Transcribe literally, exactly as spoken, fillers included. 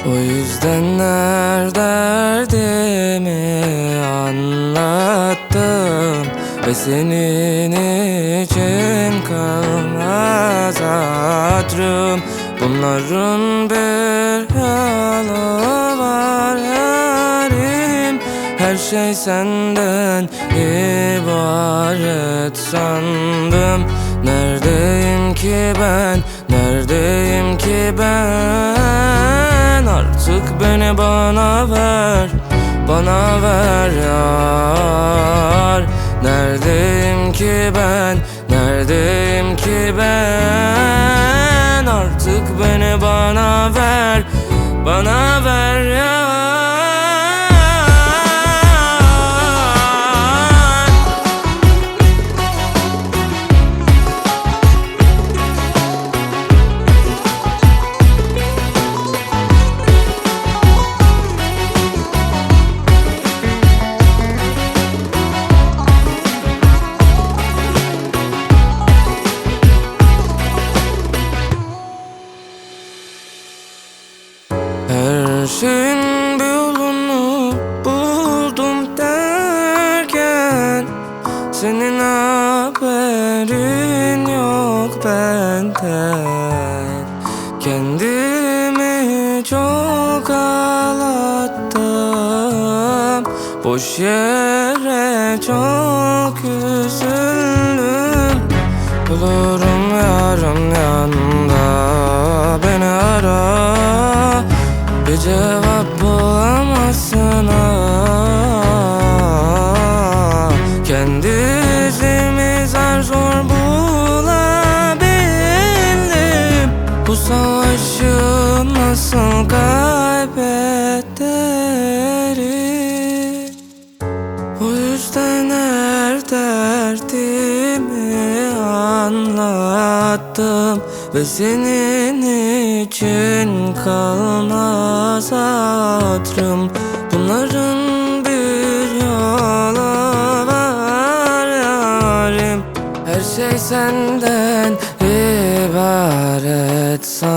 O yüzden her derdimi anlattım ve senin için kalmaz hatırım. Bunların bir yalı var yarim, her şey senden ibaret sandım. Neredeyim ki ben, neredeyim ki ben? Artık beni bana ver, bana ver yar. Neredeyim ki ben, neredeyim ki ben? Artık beni bana ver, bana ver yar. Her şeyin bir yolunu buldum derken senin haberin yok benden. Kendimi çok ağlattım, boş yere çok üzüldüm. Bulurum yarın yanında, beni ara. Bir cevap bulamazsın ah. Kendimi zar zor bulabildim. Bu savaşı nasıl kaybederim? O yüzden her derdimi anlattım ve senin için kalmaz hatırım. Bunların bir yolu var yarim, her şey senden ibaret sandım.